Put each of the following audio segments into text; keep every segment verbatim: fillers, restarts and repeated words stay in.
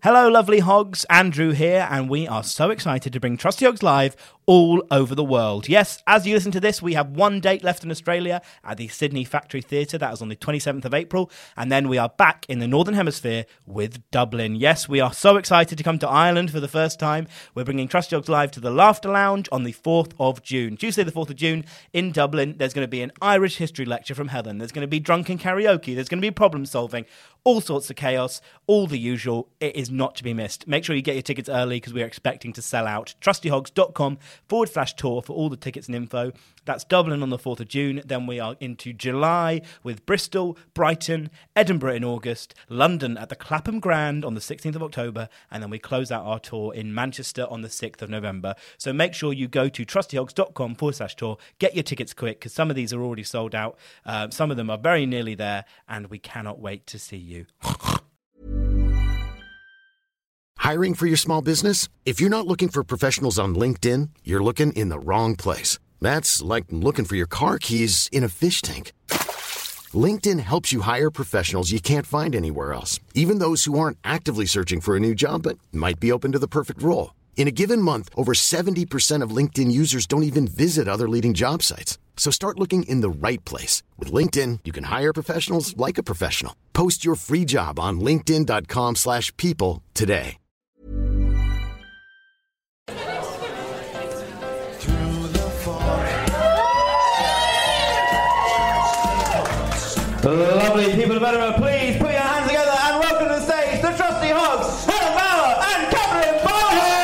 Hello, lovely hogs. Andrew here, and we are so excited to bring Trusty Hogs live all over the world. Yes, as you listen to this, we have one date left in Australia at the Sydney Factory Theatre. That is on the twenty-seventh of April. And then we are back in the Northern Hemisphere with Dublin. Yes, we are so excited to come to Ireland for the first time. We're bringing Trusty Hogs live to the Laughter Lounge on the fourth of June. Tuesday the fourth of June in Dublin. There's going to be an Irish history lecture from Helen. There's going to be drunken karaoke. There's going to be problem solving. All sorts of chaos. All the usual. It is not to be missed. Make sure you get your tickets early because we are expecting to sell out. trustyhogs.com forward slash tour for all the tickets and info. That's Dublin on the fourth of June. Then we are into July with Bristol, Brighton, Edinburgh in August, London at the Clapham Grand on the sixteenth of October, and then we close out our tour in Manchester on the sixth of November. So make sure you go to trustyhogs.com forward slash tour. Get your tickets quick because some of these are already sold out. Uh, some of them are very nearly there, and we cannot wait to see you. Hiring for your small business? If you're not looking for professionals on LinkedIn, you're looking in the wrong place. That's like looking for your car keys in a fish tank. LinkedIn helps you hire professionals you can't find anywhere else, even those who aren't actively searching for a new job but might be open to the perfect role. In a given month, over seventy percent of LinkedIn users don't even visit other leading job sites. So start looking in the right place. With LinkedIn, you can hire professionals like a professional. Post your free job on linkedin.com slash people today. Lovely people of Edinburgh, please put your hands together and welcome to the stage the Trusty Hogs, Helen Bauer and Catherine Barnett!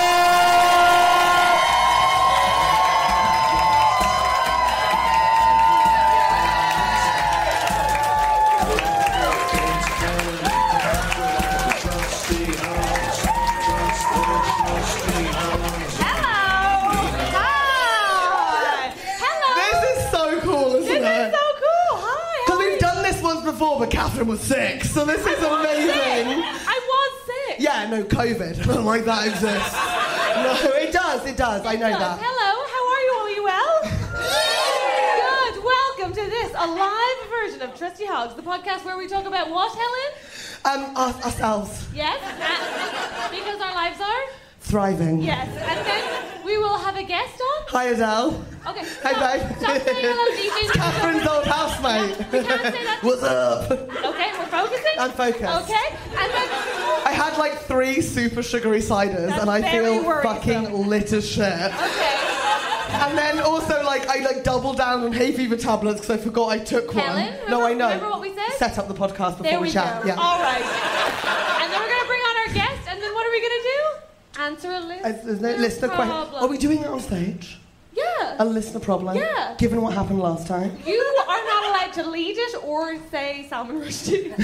Before, but Catherine was sick, so this is amazing. I was sick. Yeah, no, COVID. I don't like that exists. No, it does, it does. It I know does. that. Hello, how are you? Are you well? Good. Welcome to this, a live version of Trusty Hogs, the podcast where we talk about what, Helen? Um, us, ourselves. Yes, and because our lives are? Thriving. Yes, and then we will have a guest on. Hi, Adele. Okay. Hey, babe. Stop saying hello, D J. It's Catherine's old housemate. No, we can't say that. What's up? Okay, we're focusing. I'm focused. Okay, and then I had like three super sugary ciders, That's and I very feel worrisome. fucking lit as shit. Okay. And then also, like, I like doubled down on hay fever tablets because I forgot I took Helen, one. remember, No, I know. Remember what we said? Set up the podcast before There we, we chat. go. Yeah. All right. And then we're going to bring on our guest, and then what are we going to do? Answer a list. Uh, There's no listener question. problem. Are we doing it on stage? Yeah. A listener problem? Yeah. Given what happened last time? You are not allowed to lead it or say Salman Rushdie.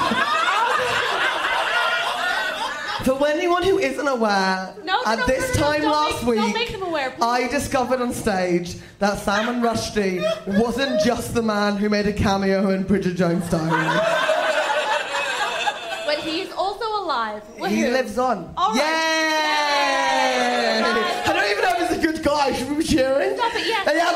For anyone who isn't aware, No, no, at no, this no, no, time don't last make- don't week, make them aware, please. I discovered on stage that Salman Rushdie wasn't just the man who made a cameo in Bridget Jones' Diary. But he's also alive. With He who? lives on. All right. Yay! Yay! I don't even know if he's a good guy. Should we be cheering? Stop it, yes. Yeah,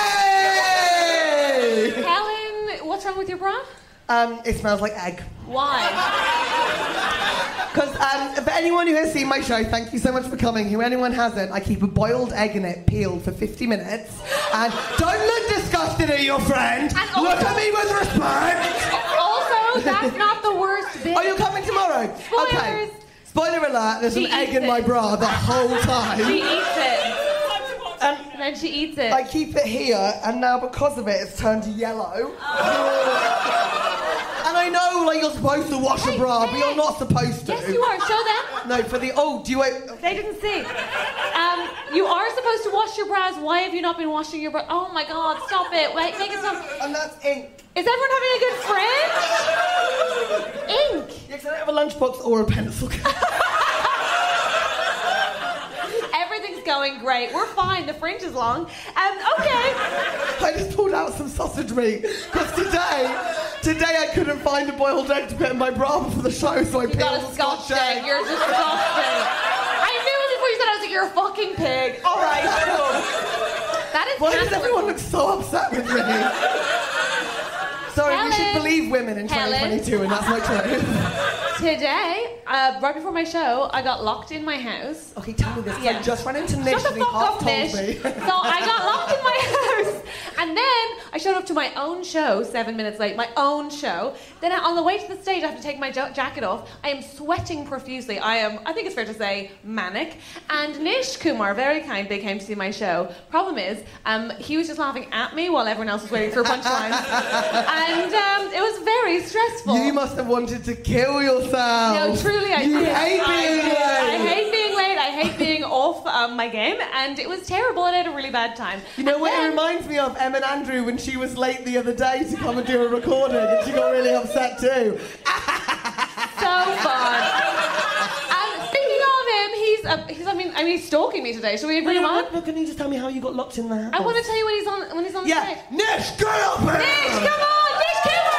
okay, yay! Helen, what's wrong with your bra? Um, it smells like egg. Why? Because um, for anyone who has seen my show, thank you so much for coming. Who anyone hasn't, I keep a boiled egg in it, peeled for fifty minutes. And don't look disgusted at your friend. And also- look at me with respect. Also, that's not the worst bit. Are you coming tomorrow? Spoilers. Okay. Spoiler alert, there's She an egg eats in my it. bra the whole time. She eats it. And And then she eats it. I keep it here, and now because of it, it's turned yellow. And I know, like, you're supposed to wash a Hey, bra, hey. but you're not supposed to. Yes, you are. Show them. No, for the... Oh, do you... Wait, They didn't see. Um, you are supposed to wash your bras. Why have you not been washing your bra? Oh my God! Stop it! Wait, make it stop. and that's ink. Is everyone having a good friend? Ink. Yeah, 'cause I don't have a lunchbox or a pencil case. Everything's going great. We're fine. The fringe is long. Um, okay. I just pulled out some sausage meat. Because today, today I couldn't find a boiled egg to put in my bra for the show, so I You peeled got a a Scotch Scotch egg. egg. You're disgusting. I knew it before you said I was like, you're a fucking pig. All right, cool. That is Why does Catherine. everyone look so upset with me? Sorry, we should Helen. believe women in Helen. twenty twenty-two, and that's my truth. Today, uh, right before my show, I got locked in my house. Okay, tell me this. Yeah. I just ran into Nish Shut the and he fuck half up, told Nish. me. So I got locked in my house. And then I showed up to my own show seven minutes late. My own show. Then on the way to the stage, I have to take my jo- jacket off. I am sweating profusely. I am, I think it's fair to say, manic. And Nish Kumar very kindly came to see my show. Problem is, um, he was just laughing at me while everyone else was waiting for punchlines. And um, it was very stressful. You must have wanted to kill yourself. No, truly, I you did. hate being I, late. I hate being late. I hate being off um, my game, and it was terrible. And I had a really bad time. You know and what then, it reminds me of? Em and Andrew when she was late the other day to come and do a recording, and she got really upset too. So fun. And speaking of him, he's, uh, he's. I mean, I mean, he's stalking me today. Shall we bring him on? Well, can you just tell me how you got locked in the house? I want to tell you when he's on. When he's on the Yeah, stage. Nish, get up here! Nish, come on, Nish Kumar,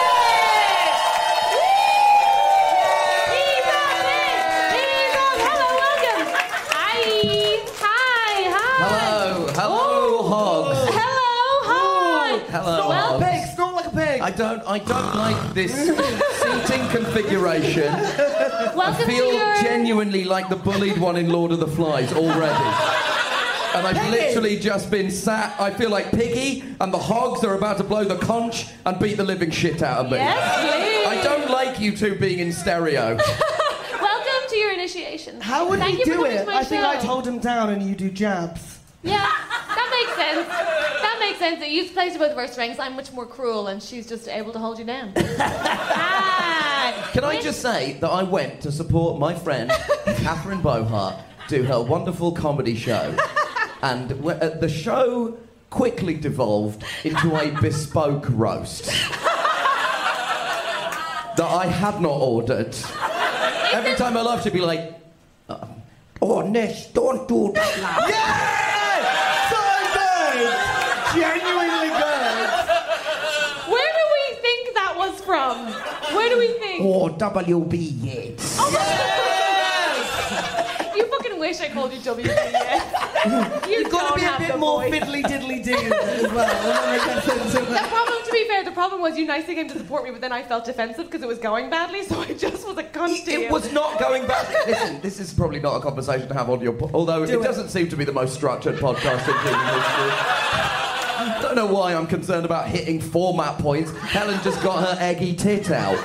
He's on, Nish. He's on. Hello, welcome. Hi, hi, hi. Hello, hello, hogs. Hello, hi. Hello, Snort like a hogs. pig, snort like a pig. I don't, I don't like this seating configuration. Welcome I feel to your. genuinely like the bullied one in Lord of the Flies already. And I've Piggy. literally just been sat. I feel like Piggy and the hogs are about to blow the conch and beat the living shit out of me. Yes, please. I don't like you two being in stereo. Welcome to your initiation. How would Thank you you for do coming it? to my I think show. I'd hold him down and you do jabs. Yeah, that makes sense. That makes sense. That you play to both of our strengths. I'm much more cruel, and she's just able to hold you down. Hi. Can I just say that I went to support my friend Catherine Bohart do her wonderful comedy show, and w- uh, the show quickly devolved into a bespoke roast that I had not ordered. Every time I laughed, she'd be like, uh, "Oh, Nish, don't do that." laugh." Yeah! So good! Genuinely good! Where do we think that was from? Where do we think? Oh, W B Yates. You fucking wish I called you W B S. You You've got don't to be a have bit the more voice. fiddly diddly do as well. And then it gets into The it. problem, to be fair, the problem was you nicely came to support me, but then I felt defensive because it was going badly, so I just was a cunt to you. It was not going back. Listen, this is probably not a conversation to have on your. Po- although Do it, it. doesn't seem to be the most structured podcast in human history. I don't know why I'm concerned about hitting format points. Helen just got her eggy tit out.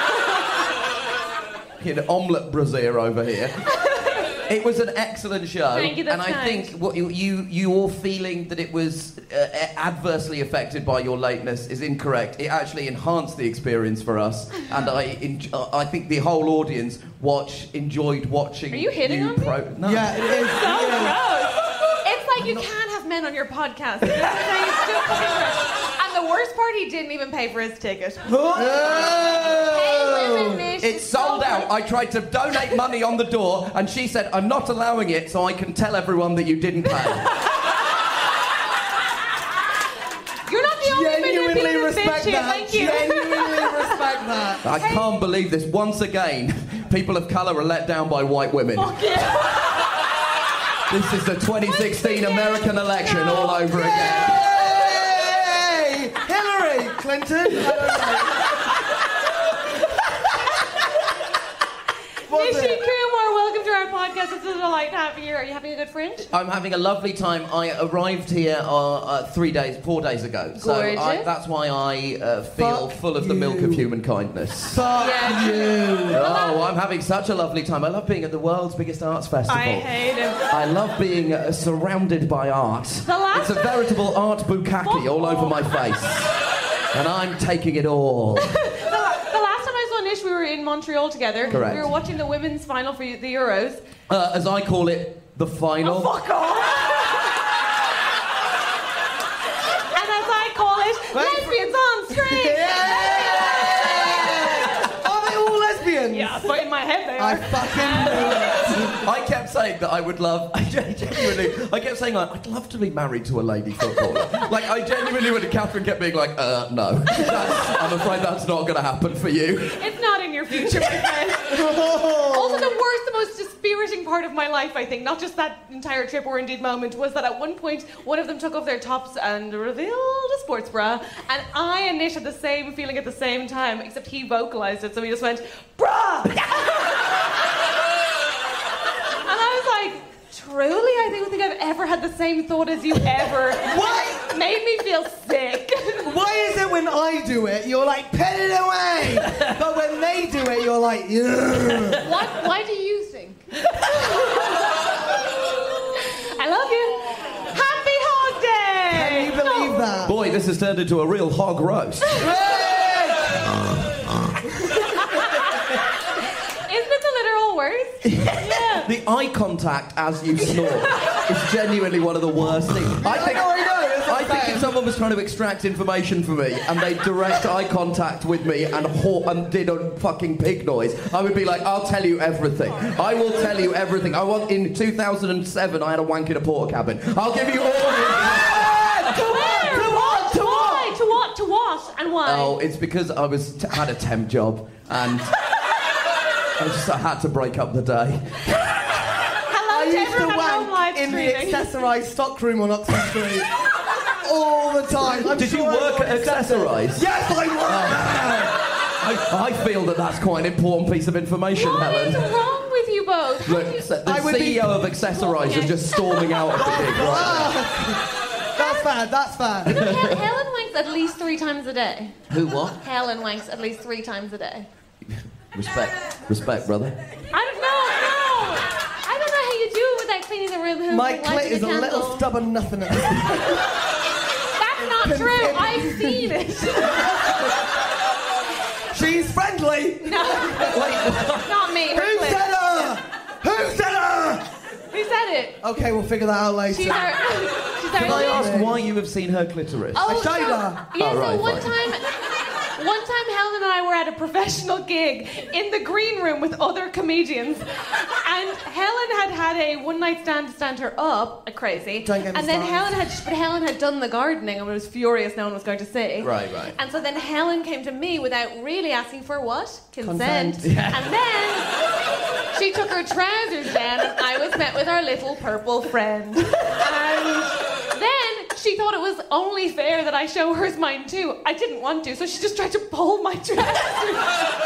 An omelette brassiere over here. It was an excellent show, Thank you, that's and I kind. think what you, you you all feeling that it was uh, adversely affected by your lateness is incorrect. It actually enhanced the experience for us, and I en- I think the whole audience watch enjoyed watching. Are you hitting on me? pro- No. Yeah, it is. So yeah. gross. It's like you can't have men on your podcast. It's just saying it's too fucking gross. And the worst part, he didn't even pay for his ticket. Oh! Hey, women, Nish, It's sold so out. I tried to donate money on the door, and she said, "I'm not allowing it, so I can tell everyone that you didn't pay." You're not the only Genuinely manipulative respect bitch here. that. Thank you. Genuinely respect that. I can't believe this. Once again, people of colour are let down by white women. Fuck yeah. This is the twenty sixteen American election No. all over again. Yay! Hillary Clinton. I don't know. What's Nishi it? Kumar, welcome to our podcast. It's a delight to have you here. Are you having a good fringe? I'm having a lovely time. I arrived here uh, uh, three days, four days ago. So I, Gorgeous. that's why I uh, feel Fuck full of the milk of you. human kindness. Fuck Yeah. you. Oh, I'm having such a lovely time. I love being at the world's biggest arts festival. I hate him. I love being uh, surrounded by art. The last It's a time- veritable art bukkake all over my face. And I'm taking it all. The, the last time I saw Nish, we were in Montreal together. Correct. We were watching the women's final for the Euros. Uh, as I call it, the final. Fuck off! And as I call it, lesbians on screen! Are they all lesbians? Yeah, but in my head they I are. fucking knew it. I kept saying that I would love. I genuinely. I kept saying like, I'd love to be married to a lady footballer. Like I genuinely would. Catherine kept being like, uh, no. That's, I'm afraid that's not going to happen for you. It's not in your future, my friend. Also, the worst, the most dispiriting part of my life, I think, not just that entire trip or indeed moment, was that at one point one of them took off their tops and revealed a sports bra, and I and Nish had the same feeling at the same time, except he vocalised it, so he just went, bra! And I was like, truly, I don't think I've ever had the same thought as you ever. Why? Made me feel sick. Why is it when I do it, you're like, put it away? But when they do it, you're like, yeah. What? Why do you think? I love you. Happy Hog Day! Can you believe Oh. that? Boy, this has turned into a real hog roast. Isn't it the literal words? Yeah. The eye contact as you snore is genuinely one of the worst things. I think, know, I know, it's I not think fair. if someone was trying to extract information from me and they direct eye contact with me and, haw- and did a fucking pig noise, I would be like, I'll tell you everything. I will tell you everything. I want, in two thousand seven, I had a wank in a porta cabin. I'll give you all the To where? To what? To why? To what? To what? And why? Oh, it's because I was t- had a temp job and I just I had to break up the day. Hello I to used to everyone at home live wank in the streaming. accessorised stockroom on Oxford Street all the time. I'm Did you sure work everyone at accepts it. Accessorise? Yes, I work. I, I feel that that's quite an important piece of information, What Helen. is wrong with you both? How Look, do you- so the I would C be- E O of Accessorise is just storming out of the gig right Ah, that's bad. That's bad. Hel- Helen wanks at least three times a day. now. Who what? Helen wanks at least three times a day. Respect. Respect, brother. I don't know, no! I don't know how you do it without cleaning the room. My lighting clit is a candle. little stubborn nothing at this point. That's not true. I've seen it. She's friendly. No, not me. Her Who clit. said her? Who said her? Who said it? Okay, we'll figure that out later. She's our. She's our. Can I lead. ask why you have seen her clitoris? Oh, I showed so, her. yeah, Oh, so right, one fine. time, one time Helen and I were at a professional gig in the green room with other comedians, and Helen had had a one night stand to stand her up, uh, crazy. Don't get me and then started. Helen had, but Helen had done the gardening and was furious no one was going to see. Right, right. And so then Helen came to me without really asking for what? Consent. Consent. And then she took her trousers down, and I was met with our little purple friend. And then she thought it was only fair that I show hers mine too. I didn't want to, so she just tried to pull my trousers.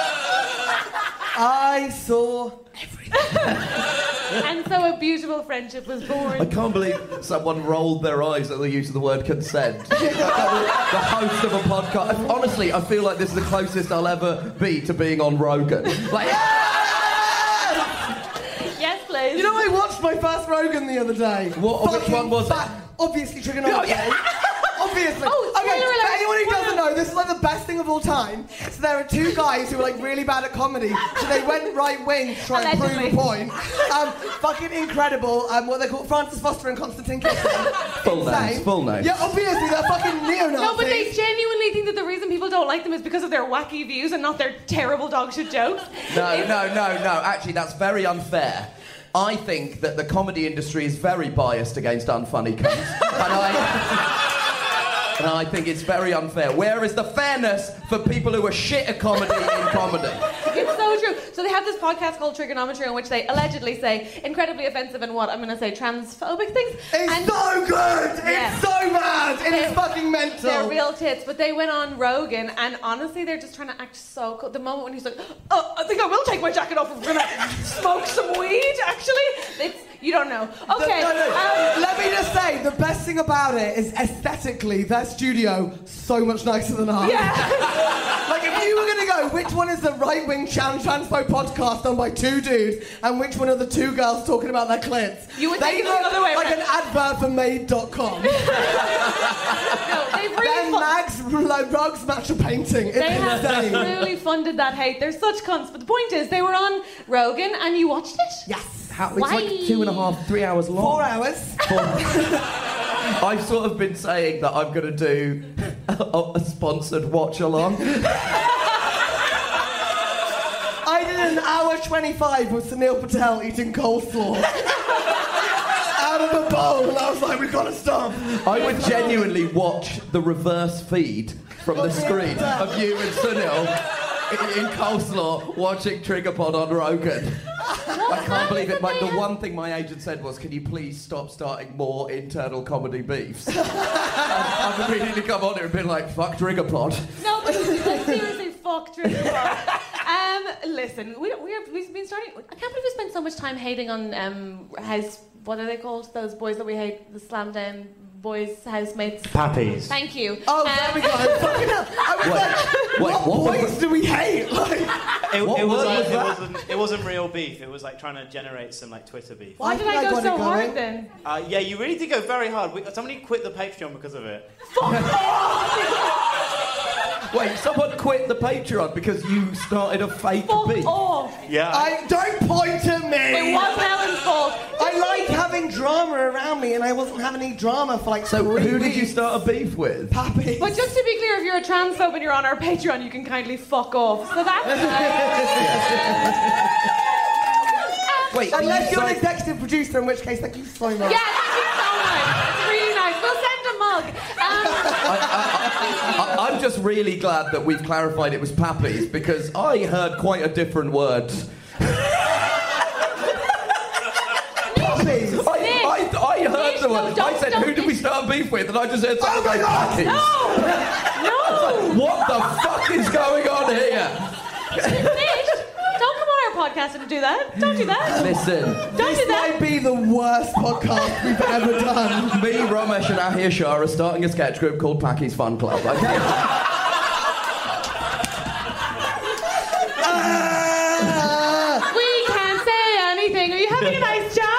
I saw. And so a beautiful friendship was born. I can't believe someone rolled their eyes at the use of the word consent. The host of a podcast. Honestly, I feel like this is the closest I'll ever be to being on Rogan. Like, Yes, please. You know, I watched my first Rogan the other day. What- which Fucking one was it? fat- Obviously, trigonometry. Obviously. Oh, okay, spoiler for alert, anyone who spoiler doesn't know, this is like the best thing of all time. So there are two guys who are like really bad at comedy. So they went right wing to try and prove Allegedly. a point. Um, fucking incredible. Um, what they call Francis Foster and Constantine Kitchen. Full Insane. names, full names. Yeah, obviously they're fucking neo-Nazis. No, but they genuinely think that the reason people don't like them is because of their wacky views and not their terrible dog shit jokes. no, It's- no, no, no. Actually, that's very unfair. I think that the comedy industry is very biased against unfunny cunts. and I... And I think it's very unfair. Where is the fairness for people who are shit at comedy in comedy? It's so true. So they have this podcast called Trigonometry in which they allegedly say incredibly offensive and what I'm going to say transphobic things. It's and so good! Yeah. It's so bad! It They're- is fucking mental! they're real tits, but they went on Rogan and honestly they're just trying to act so cool. The moment when he's like, oh, I think I will take my jacket off and we're going to smoke some weed, actually. It's, you don't know. Okay. No, no. um, Let me just say, the best thing about it is aesthetically, their studio so much nicer than ours. yeah. Like, if you were going to go, which one is the right-wing Chan Transpo podcast done by two dudes, and which one are the two girls talking about their clits? You would they think it's look the other way like around. an advert for made dot com. No, they've really Their fu- mags, like, rugs match a painting. It's They have insane. really funded that hate. They're such cunts. But the point is, they were on Rogan and you watched it? Yes. How, it's Why? like two and a half, three hours long. Four hours. I've sort of been saying that I'm going to do a, a sponsored watch-along. I did an hour twenty-five with Sunil Patel eating coleslaw. Out of a bowl, and I was like, we've got to stop. I would genuinely watch the reverse feed from the screen of you and Sunil in, in coleslaw watching Trigger Pod on Rogan. I can't believe it. Like, the one thing my agent said was, can you please stop starting more internal comedy beefs? I've been meaning to come on here and been like, fuck Trigger Pod. No, but seriously, fuck Trigger Pod. Um, listen, we, we are, we've been starting... I can't believe we spent so much time hating on um, house... What are they called? Those boys that we hate, the slam down boys, housemates. Pappies. Thank you. Oh, Um, there we go. Fucking hell. I was Wait, like, wait, what, what was boys do we hate? Like, It, What it, was word like, was it, that? wasn't, it wasn't real beef. It was like trying to generate some like Twitter beef. Why I did think I I go got so it hard going. then? Uh, yeah, you really did go very hard. We, somebody quit the Patreon because of it. Wait, someone quit the Patreon because you started a fake Fuck beef? off. Yeah. I don't point at me. It was Helen's fault. I like having drama around me, and I wasn't having any drama for like So three who did you weeks. start a beef with? Pappy. But just to be clear, if you're a transphobe and you're on our Patreon, you can kindly fuck off. So that's... Wait, Unless you you're an signed- executive producer, in which case, thank you so much. Yeah, that's so nice. It's really nice. We'll send a mug. Um, I, I'm just really glad that we've clarified it was Pappies, because I heard quite a different word. Pappies. I, I, I heard Nish, the no, word. I don't- said, don't who did we Nish. start beef with? And I just heard someone Oh my go, God, Pappies. no! What the fuck is going on here? Nish, don't come on our podcast and do that. Don't do that. Listen, Don't do This that. might be the worst podcast we've ever done. me, Ramesh, and Ahir Shah are starting a sketch group called Packy's Fun Club, okay? Ah! We can't say anything. Are you having a nice time?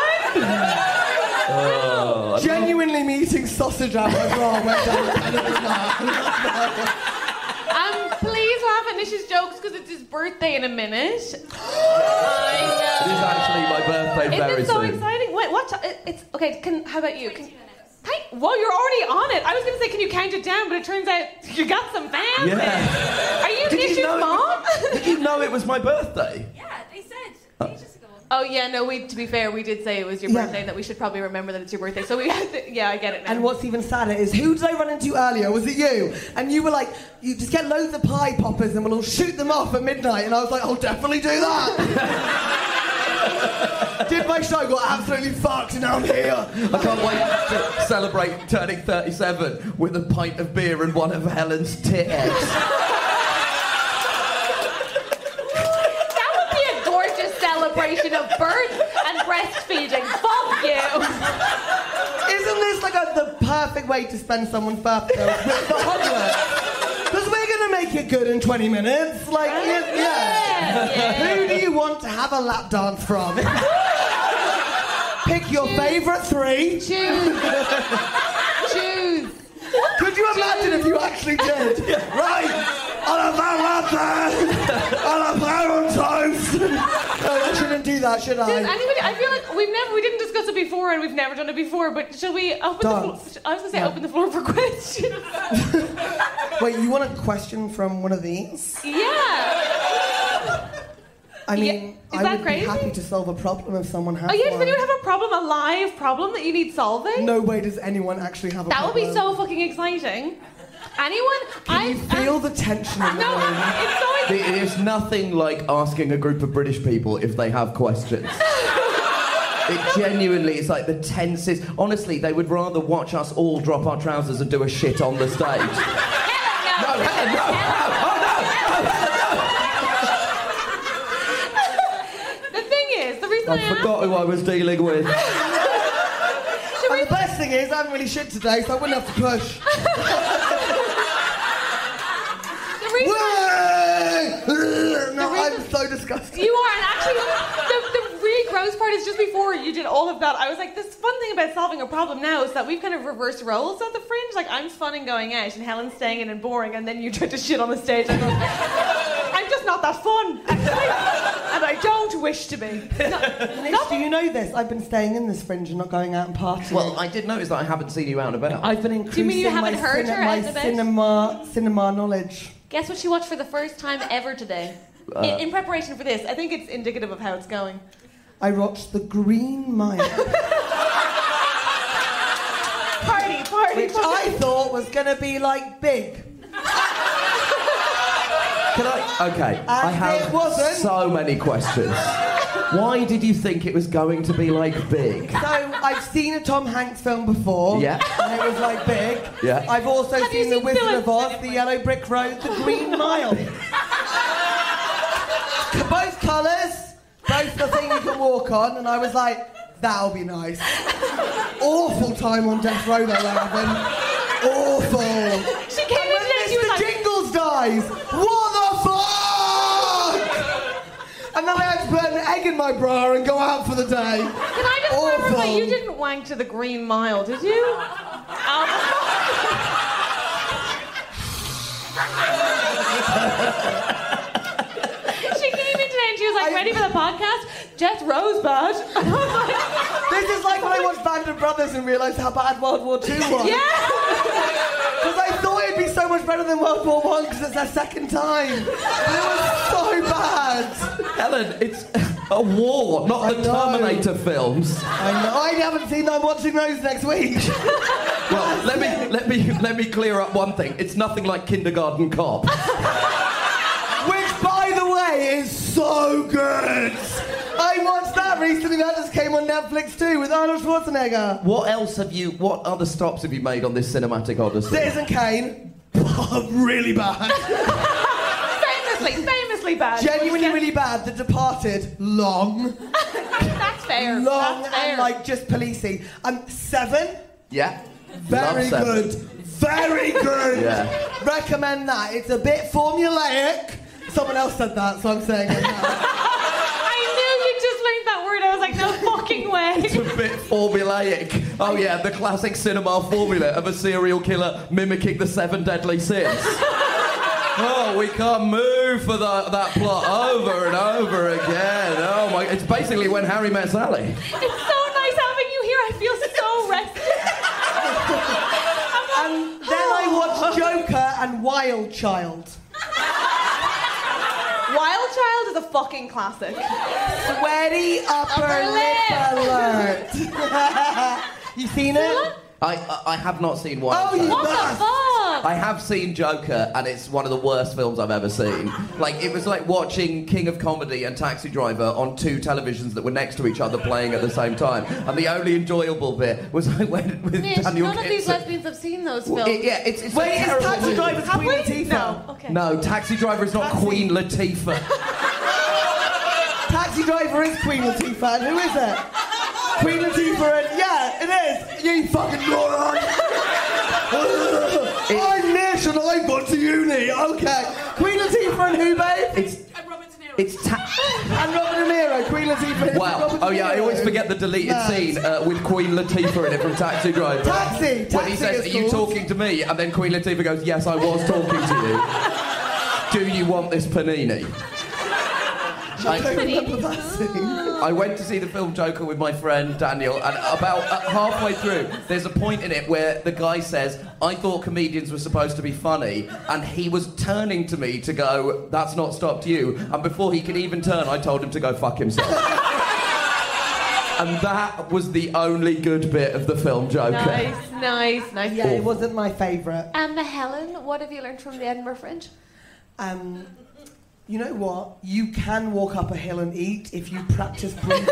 Genuinely me eating sausage out my bra went down. Um, please laugh at Nish's jokes because it's his birthday in a minute. It I is know. actually my birthday very Isn't it so soon. exciting? Wait, what? ti- it- It's okay. Can how about you? Can, Hey, whoa, you're already on it. I was going to say, can you count it down? But it turns out you got some fans. Yeah. There. Are you Did you Nish's know it mom? Did you know it was my birthday? Yeah, they said ages ago. Oh yeah, no. We to be fair, we did say it was your Yeah. birthday, and that we should probably remember that it's your birthday. So we, had to, yeah, I get it now. And what's even sadder is, who did I run into earlier? Was it you? And you were like, you just get loads of pie poppers and we'll all shoot them off at midnight. And I was like, I'll definitely do that. Did my show, got absolutely fucked, and now I'm here. I can't wait to celebrate turning thirty-seven with a pint of beer and one of Helen's tit eggs. That would be a gorgeous celebration of birth and breastfeeding. Fuck you. Isn't this like a, the perfect way to spend someone's birthday with the homework? Because we're going to make it good in twenty minutes. Like, yeah. yeah. Yeah. Who do you want to have a lap dance from? Pick your favourite three. Choose. Choose. Could you imagine if you actually did? Right, on a latte, on a pan on toast. No, I shouldn't do that, should Does I? anybody? I feel like we've never, we didn't discuss it before, and we've never done it before. But shall we open the floor? Dance. I was gonna say Yeah. open the floor for questions. Wait, you want a question from one of these? Yeah. I mean, Yeah, is I that would crazy? be happy to solve a problem if someone has Oh yes, one. if anyone have a problem, a live problem that you need solving. No way does anyone actually have a That would problem. be so fucking exciting. Anyone? Can you feel the tension in the No, room? it's so. It is nothing like asking a group of British people if they have questions. It genuinely is like the tensest. Honestly, they would rather watch us all drop our trousers and do a shit on the stage. No, No, Helen, no! Oh, The thing is, the reason no! I I asked. forgot who I was dealing with. And the best thing is, I haven't really shit today, so I wouldn't have to push. The reason I, Whey! No, The I'm reason- so disgusted. you are, and actually, the, the really gross part is just before you did all of that, I was like, this fun thing about solving a problem now is that we've kind of reversed roles at the Fringe. Like, I'm fun and going out, and Helen's staying in and boring, and then you try to shit on the stage. I'm, like, I'm just not that fun, actually, and I don't wish to be. No, Nish, do you know this? I've been staying in this Fringe and not going out and partying. Well, I did notice that I haven't seen you out and about. I've been increasing mean you haven't my, heard her my out and about? cinema, cinema knowledge. Guess what she watched for the first time ever today? in, in preparation for this, I think it's indicative of how it's going. I watched The Green Mile, Party, party, which party. I thought was going to be like big. Can I? Okay. And I it have wasn't. so many questions. Why did you think it was going to be like big? So I've seen a Tom Hanks film before. Yeah. And it was like big. Yeah. I've also Have you seen The seen Wizard Philip? of Oz, The Yellow Brick Road, The Green Mile. Both colours, both the thing you can walk on, and I was like, that'll be nice. Awful time on death row though, Evan. Awful. She came in today and she was Mister like, Jingles dies. What the fuck? And then I had to put an egg in my bra and go out for the day. can I just Awful. clarify, you didn't wank to the Green Mile, did you? Um, she came in today and she was like, I- ready for the podcast? Death Rosebud. And I was like, This is like when I watched Band of Brothers and realised how bad World War Two was. yeah! Because I thought it'd be so much better than World War One because it's their second time. And it was so bad. Helen, it's a war, not I the know. Terminator films. I know. I haven't seen them. I'm watching those next week. Well, let me let me let me clear up one thing. It's nothing like Kindergarten Cop. Which, by the way, is so good. I watched that recently. That just came on Netflix too with Arnold Schwarzenegger. What else have you? What other stops have you made on this cinematic odyssey? Citizen Kane. really bad. famously, famously bad. Genuinely really bad. The Departed. Long. That's fair. Long That's fair. and like just policey. Um, Seven. Yeah. Very Love Seven. good. Very good. Yeah. Recommend that. It's a bit formulaic. Someone else said that, so I'm saying it now. I knew you just learned that word. I was like, no fucking way. It's a bit formulaic. Oh yeah, the classic cinema formula of a serial killer mimicking the seven deadly sins. Oh, we can't move for that, that plot over and over again. Oh my, it's basically When Harry Met Sally. It's so nice having you here. I feel so rested. And then I watched Joker and Wild Child. Wild Child is a fucking classic. Sweaty upper, Upper lip lip. alert. You seen it? I, I I have not seen Wild Oh, you Child. What the must. fuck? I have seen Joker, and it's one of the worst films I've ever seen. Like, it was like watching King of Comedy and Taxi Driver on two televisions that were next to each other playing at the same time. And the only enjoyable bit was when with Nish, Daniel none of these Kitson. lesbians have seen those Well, films. it- yeah, it's, it's a Wait, is terrible Taxi movie. Driver's Have Queen we? Latifah? No. Okay. No, Taxi Driver is not Taxi. Queen Latifah. Taxi Driver is Queen Latifah, and who is it? Queen Latifah, and yeah, it is. You fucking moron. I'm Nish and I've gone to uni. Okay. Queen Latifah and who, babe? It's it's ta- And Robert De Niro. Queen Latifah. and Wow. Robert De Oh yeah, I Niro. always forget the deleted Mad. scene uh, with Queen Latifah in it from Taxi Driver. Taxi, When he Taxi says, is "Are you called." talking to me?" and then Queen Latifah goes, "Yes, I was talking to you. Do you want this panini?" I, Remember that scene? I went to see the film Joker with my friend Daniel, and about uh, halfway through, there's a point in it where the guy says, "I thought comedians were supposed to be funny," and he was turning to me to go, "That's not stopped you," and before he could even turn, I told him to go fuck himself. And that was the only good bit of the film Joker. Nice, nice, nice. Yeah, it wasn't my favourite. And the Helen, what have you learned from the Edinburgh Fringe? Um, you know what? You can walk up a hill and eat if you practice breathing.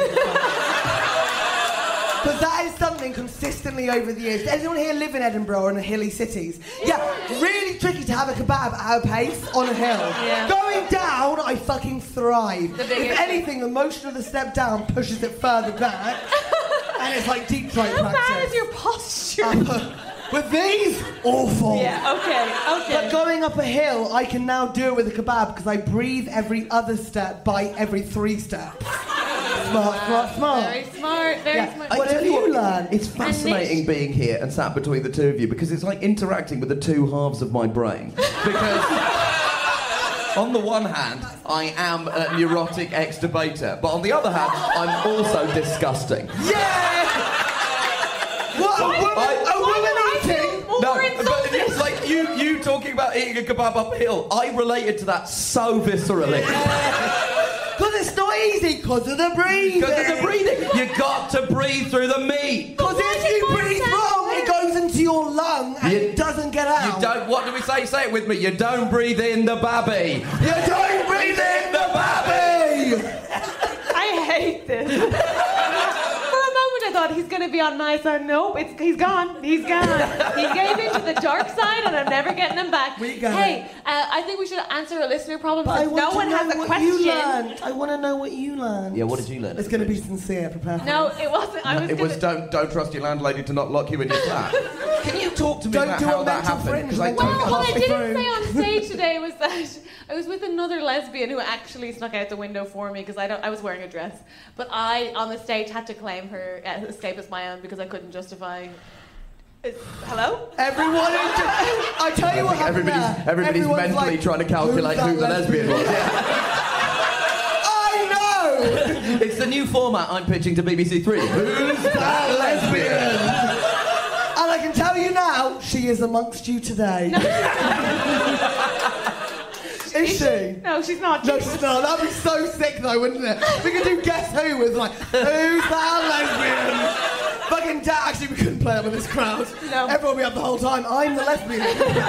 Because that is something consistently over the years. Does anyone here live in Edinburgh or in the hilly cities? Yeah, really tricky to have a kebab at a pace on a hill. Yeah. Going down, I fucking thrive. The biggest- If anything, the motion of the step down pushes it further back. And it's like deep throat How practice. bad is your posture? Uh, with these, awful. Yeah, okay, okay. But going up a hill, I can now do it with a kebab because I breathe every other step, bite every three steps. Smart, smart, smart. Very smart, very Yeah. smart. I- What tell have you what, learned? It's fascinating Nish? being here and sat between the two of you because it's like interacting with the two halves of my brain. Because on the one hand, I am a neurotic ex-debater, but on the other hand, I'm also disgusting. Yeah! What? A woman, I- a woman eating? No, More but insulting. it's like you, you talking about eating a kebab uphill. I related to that so viscerally. Because it's not easy because of the breathing. Because of the breathing. You got to breathe through the meat. Because if you breathe wrong, it goes into your lung and You- it doesn't get out. You don't. What do we say? say, say it with me. You don't breathe in the babby. You don't breathe in the babby. I hate this. For a moment I thought he's going to be on my side. Nope, it's, he's gone. He's gone. He gave into the dark side and I'm never getting him back. We got hey, it. uh, I think we should answer a listener problem But I since want no to one know has a what question. you learned. I want to know what you learned. Yeah, what did you learn? It's going to be sincere. Prepare for No, this. it wasn't. I was It gonna... was don't don't trust your landlady to not lock you in your flat. Can you talk to me Don't about do how a that mental happened? fringe 'Cause I like don't that. Well, what I halfway didn't through. say on stage today was that I was with another lesbian who actually snuck out the window for me because I don't. I was wearing a dress, but I on the stage had to claim her uh, escape as my own because I couldn't justify. Is, hello? Everyone is just, I tell you what happened everybody's there. everybody's Everyone's mentally like, trying to calculate "Who's who that the lesbian was. I know! It's the new format I'm pitching to B B C Three. Who's That lesbian! And I can tell you now, she is amongst you today. Is she? No, she's not. No, she's not. That'd be so sick, though, wouldn't it? We could do Guess Who with, like, who's that lesbian? Fucking da- Actually, we couldn't play it with this crowd. No. Everyone will be up the whole time. I'm the lesbian.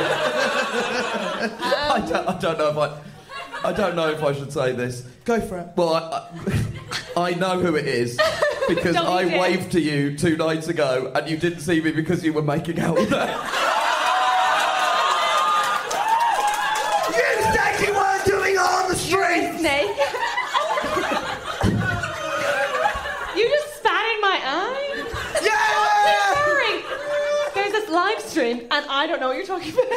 I, don't, I don't know if I. I don't know if I should say this. Go for it. Well, I, I, I know who it is because Don't I you dare. waved to you two nights ago and you didn't see me because you were making out with her. You said you weren't doing it on the street! Snake. You just spat in my eye. Yeah! Sorry. There's this live stream, and I don't know what you're talking about.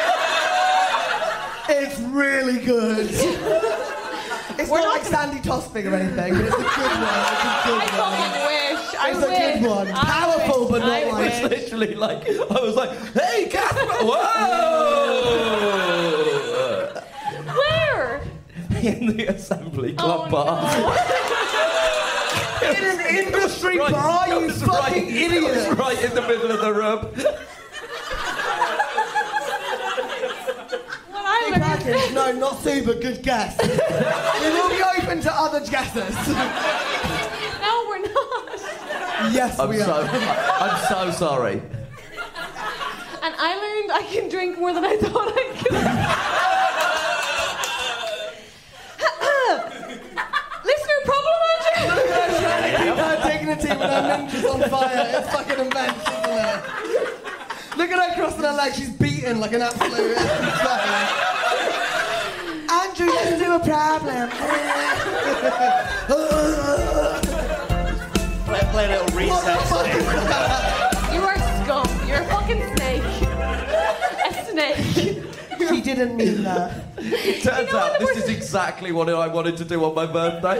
It's really good. It's We're not not like gonna- Sandy Tospig or anything, but it's a good one. It's a I good one. fucking wish. I It's wish. a good one. I Powerful, wish. but not I like- It's wish. literally like, I was like, hey, Casper, whoa! Where? In the Assembly Club Oh, bar. no. In an industry Right, bar, it you was fucking right, it was idiot! right in the middle of the room. What I Big learned. package. No, not Sue, but good guess. It will be open to other guesses. No, we're not. Yes, I'm we so, are. I'm so sorry. And I learned I can drink more than I thought I could. Listener problem, Andrew? Keep her dignity when her ninja's on fire. It's fucking immense, isn't it? Look at her crossing her legs. She's beaten like an absolute. Andrew, let's do a problem. Play, play a little What the reset. fuck is that? You are scum. You're a fucking snake. A snake. She didn't mean that. It turns You know out what the this worst- is exactly what I wanted to do on my birthday.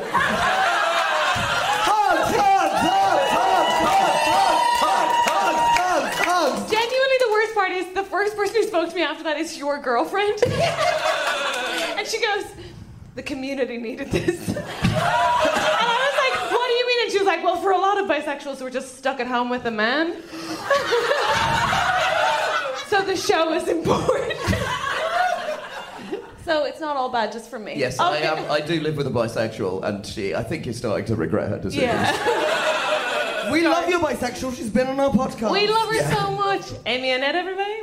Hugs, hugs, hugs, hugs, hugs, hugs, hugs, hugs, hugs. Genuinely, the worst part is the first person who spoke to me after that is your girlfriend. And she goes, the community needed this. And I was like, what do you mean? And she was like, well, for a lot of bisexuals who are just stuck at home with a man. So the show is important. So it's not all bad just for me. Yes, I Okay. am. I do live with a bisexual, and she, I think, is starting to regret her decision. Yeah. We love your bisexual. She's been on our podcast. We love her so much. Amy Annette, everybody.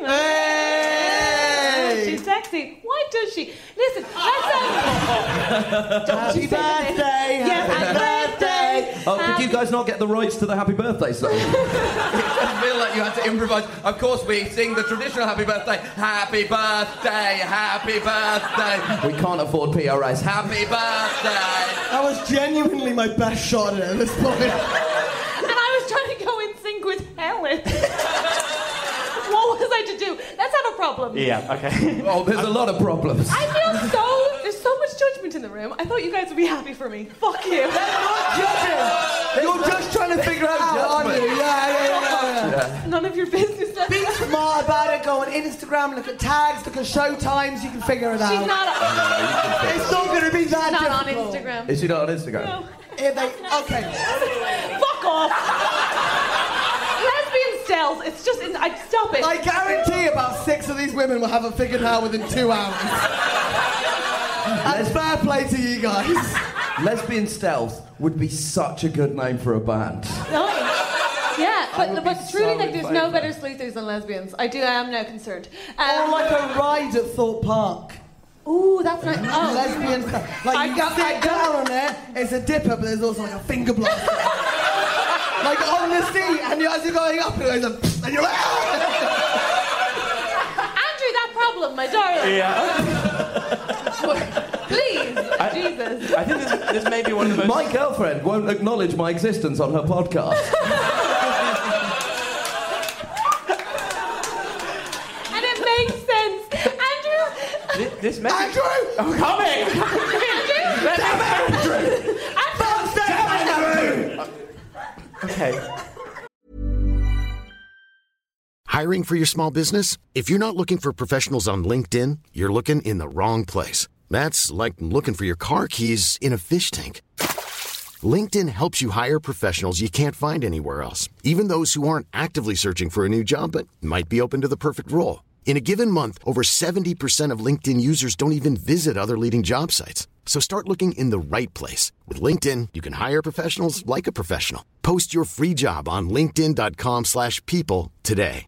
Hey! She's sexy. Why does she? Listen, let's have... Don't Happy you say the name. birthday, Yes, happy happy birthday. Oh, did you Happy- guys not get the rights to the Happy Birthday song? It just feel like you had to improvise. Of course, we sing the traditional Happy Birthday. Happy Birthday, Happy Birthday. We can't afford P R S. Happy Birthday. That was genuinely my best shot at it at this point. And I was trying to go in sync with Helen. What was I to do? That's not a problem. Yeah, okay. Oh, there's a lot of problems. I feel so... There's so much judgment in the room. I thought you guys would be happy for me. Fuck you. Judging! You're just trying to figure it out, aren't you? judgment. Yeah, yeah, yeah, yeah. None of your business. That's Be smart about it. Go on Instagram, look at tags, look at show times. You can figure it out. She's not, on, It's not going to be that not on difficult. Instagram. Is she not on Instagram? No. If they, okay. Fuck off. Lesbian stealth. It's just... In, I stop it. I guarantee about six of these women will have it figured out within two hours. And fair play to you guys. Lesbian Stealth would be such a good name for a band. No. Yeah, I would but, be but truly, so like, in there's no favour. better sleuthers than lesbians. I do, I am now concerned. Um, Or like a ride at Thorpe Park. ooh, that's nice. Oh. Lesbian stuff. Like, I you got- sit I got- down on there, it's a dipper, but there's also like a finger blast. Like on the seat, and you, as you're going up, it goes, a, and you're like, Andrew, that problem, my darling. Yeah. Please, I- Jesus. I think this, this may be one of the most. My girlfriend won't acknowledge my existence on her podcast. And it makes sense. Andrew. This, this may be- Andrew! I'm coming. Andrew. Andrew! Okay. Hiring for your small business? If you're not looking for professionals on LinkedIn, you're looking in the wrong place. That's like looking for your car keys in a fish tank. LinkedIn helps you hire professionals you can't find anywhere else, even those who aren't actively searching for a new job but might be open to the perfect role. In a given month, over seventy percent of LinkedIn users don't even visit other leading job sites. So start looking in the right place. With LinkedIn, you can hire professionals like a professional. Post your free job on linkedin dot com slash people today.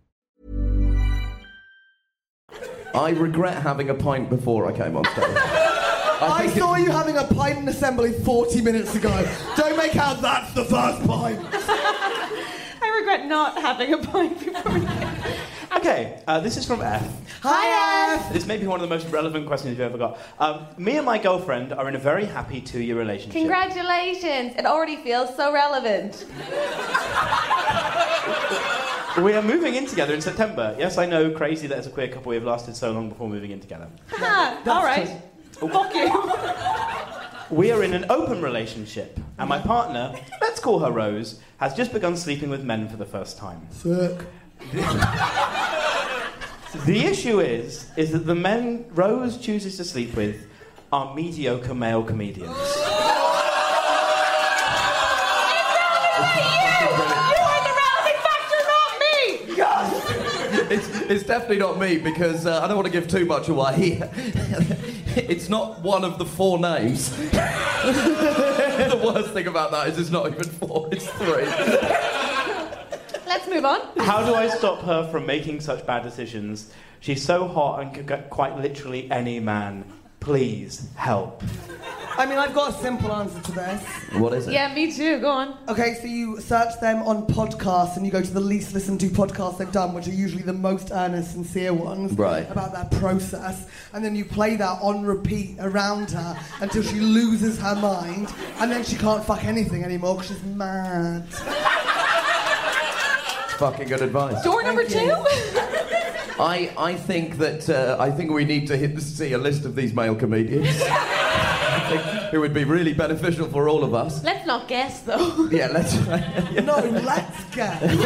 I regret having a pint before I came on stage. I, I think saw it- you having a pint in assembly forty minutes ago. Don't make out that's the first pint. I regret not having a pint before we Okay, uh, this is from F. Hi, F. This may be one of the most relevant questions you've ever got. Um, me and my girlfriend are in a very happy two-year relationship. Congratulations. It already feels so relevant. We are moving in together in September. Yes, I know, crazy that as a queer couple we have lasted so long before moving in together. Ha, all right. Fuck you. We are in an open relationship, and my partner, let's call her Rose, has just begun sleeping with men for the first time. Sick. The issue is, is that the men Rose chooses to sleep with are mediocre male comedians. It's, it's definitely not me because uh, I don't want to give too much away. It's not one of the four names. The worst thing about that is it's not even four, it's three. Let's move on. How do I stop her from making such bad decisions? She's so hot and could get quite literally any man. Please help. I mean, I've got a simple answer to this. What is it? Yeah, me too. Go on. Okay, so you search them on podcasts and you go to the least listened to podcasts they've done, which are usually the most earnest, sincere ones. Right. About their process. And then you play that on repeat around her until she loses her mind and then she can't fuck anything anymore because she's mad. Fucking good advice. Door number Thank you. two. I, I think that uh, I think we need to hit see a list of these male comedians. I think it would be really beneficial for all of us. Let's not guess though. Yeah, let's. No, let's go.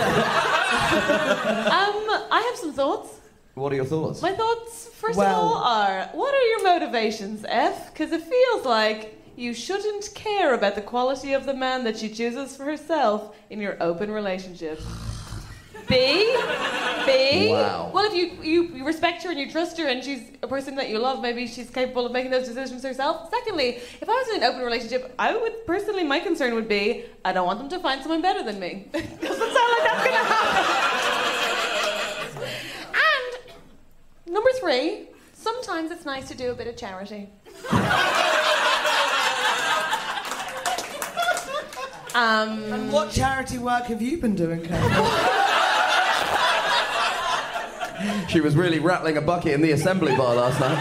Um, I have some thoughts. What are your thoughts? My thoughts, first Well- of all, are what are your motivations, F? Because it feels like you shouldn't care about the quality of the man that she chooses for herself in your open relationship. B? B? Wow. Well, if you, you, you respect her and you trust her and she's a person that you love, maybe she's capable of making those decisions herself. Secondly, if I was in an open relationship, I would, personally, my concern would be, I don't want them to find someone better than me. Doesn't sound like that's going to happen. And number three, sometimes it's nice to do a bit of charity. um, And what charity work have you been doing, Kate? She was really rattling a bucket in the assembly bar last night.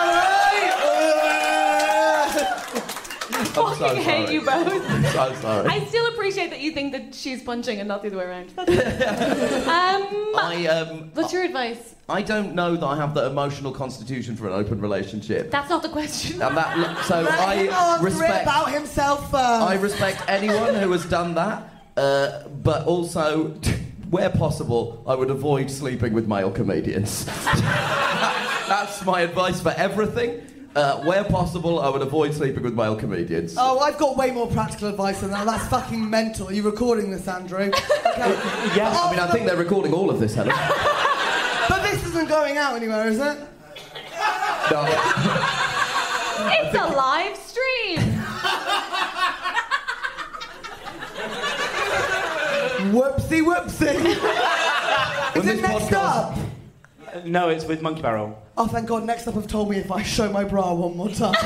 I'm so fucking hate sorry. you both. I'm so sorry. I still appreciate that you think that she's punching and not the other way around. That's um, I um. what's your advice? I don't know that I have the emotional constitution for an open relationship. That's not the question. And that, so Let I him answer it respect. about himself first. I respect anyone who has done that, uh, but also, where possible, I would avoid sleeping with male comedians. That's my advice for everything. Uh, where possible, I would avoid sleeping with male comedians. Oh, I've got way more practical advice than that. That's fucking mental. Are you recording this, Andrew? Okay. Yeah, I mean, I think they're recording all of this, Helen. But this isn't going out anywhere, is it? No. It's a live stream. Whoopsie, whoopsie. Is When it this next podcast- up? Uh, no, it's with Monkey Barrel. Oh, thank God. Next up have told me if I show my bra one more time.